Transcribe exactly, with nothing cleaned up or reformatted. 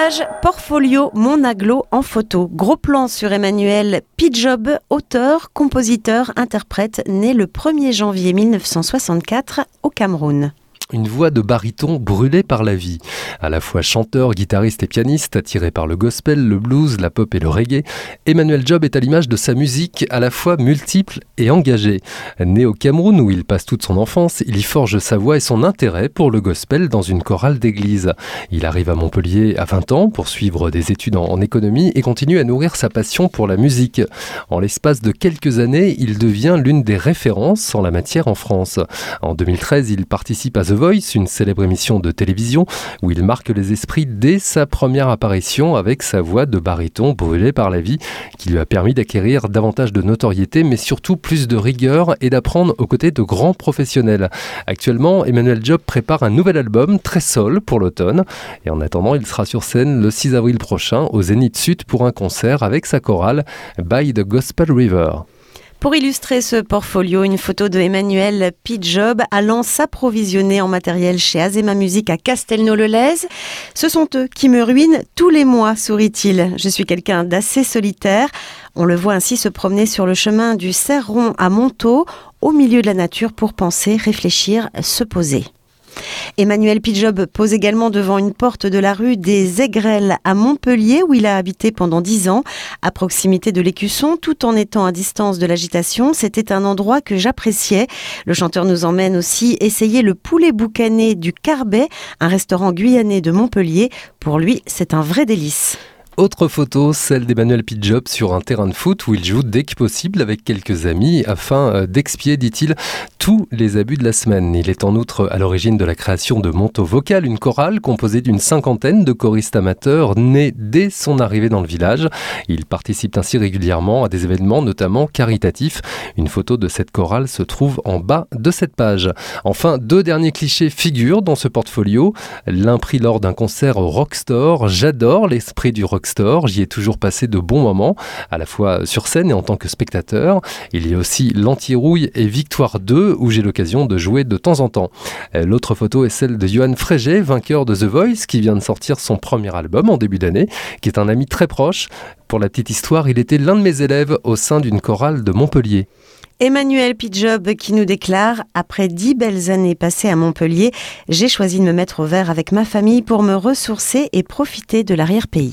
page Portfolio Mon Aglo en photo. Gros plan sur Emmanuel Pidjob, auteur, compositeur, interprète, né le premier janvier mille neuf cent soixante-quatre au Cameroun. Une voix de baryton brûlée par la vie. À la fois chanteur, guitariste et pianiste, attiré par le gospel, le blues, la pop et le reggae, Emmanuel Job est à l'image de sa musique à la fois multiple et engagée. Né au Cameroun où il passe toute son enfance, il y forge sa voix et son intérêt pour le gospel dans une chorale d'église. Il arrive à Montpellier à vingt ans pour suivre des études en, en économie et continue à nourrir sa passion pour la musique. En l'espace de quelques années, il devient l'une des références en la matière en France. En deux mille treize, il participe à The Voice, une célèbre émission de télévision où il marque les esprits dès sa première apparition avec sa voix de baryton brûlée par la vie qui lui a permis d'acquérir davantage de notoriété mais surtout plus de rigueur et d'apprendre aux côtés de grands professionnels. Actuellement, Emmanuel Job prépare un nouvel album très soul pour l'automne et en attendant, il sera sur scène le six avril prochain au Zénith Sud pour un concert avec sa chorale By the Gospel River. Pour illustrer ce portfolio, une photo de Emmanuel Pidjob allant s'approvisionner en matériel chez Azema Music à Castelnau-le-Lez. Ce sont eux qui me ruinent tous les mois, sourit-il. Je suis quelqu'un d'assez solitaire. On le voit ainsi se promener sur le chemin du Cerron à Montaut, au milieu de la nature pour penser, réfléchir, se poser. Emmanuel Pidjob pose également devant une porte de la rue des Aigrelles à Montpellier où il a habité pendant dix ans, à proximité de l'Écusson, tout en étant à distance de l'agitation. C'était un endroit que j'appréciais. Le chanteur nous emmène aussi essayer le poulet boucané du Carbet, un restaurant guyanais de Montpellier. Pour lui, c'est un vrai délice. Autre photo, celle d'Emmanuel Pidjob sur un terrain de foot où il joue dès que possible avec quelques amis afin d'expier, dit-il, tous les abus de la semaine. Il est en outre à l'origine de la création de Montaut Vocal, une chorale composée d'une cinquantaine de choristes amateurs nés dès son arrivée dans le village. Il participe ainsi régulièrement à des événements, notamment caritatifs. Une photo de cette chorale se trouve en bas de cette page. Enfin, deux derniers clichés figurent dans ce portfolio. L'un pris lors d'un concert au Rockstore. J'adore l'esprit du Rockstore. J'y ai toujours passé de bons moments, à la fois sur scène et en tant que spectateur. Il y a aussi l'Antirouille et Victoire deux, où j'ai l'occasion de jouer de temps en temps. L'autre photo est celle de Johan Frégé, vainqueur de The Voice, qui vient de sortir son premier album en début d'année, qui est un ami très proche. Pour la petite histoire, il était l'un de mes élèves au sein d'une chorale de Montpellier. Emmanuel Pidjob qui nous déclare « Après dix belles années passées à Montpellier, j'ai choisi de me mettre au vert avec ma famille pour me ressourcer et profiter de l'arrière-pays ».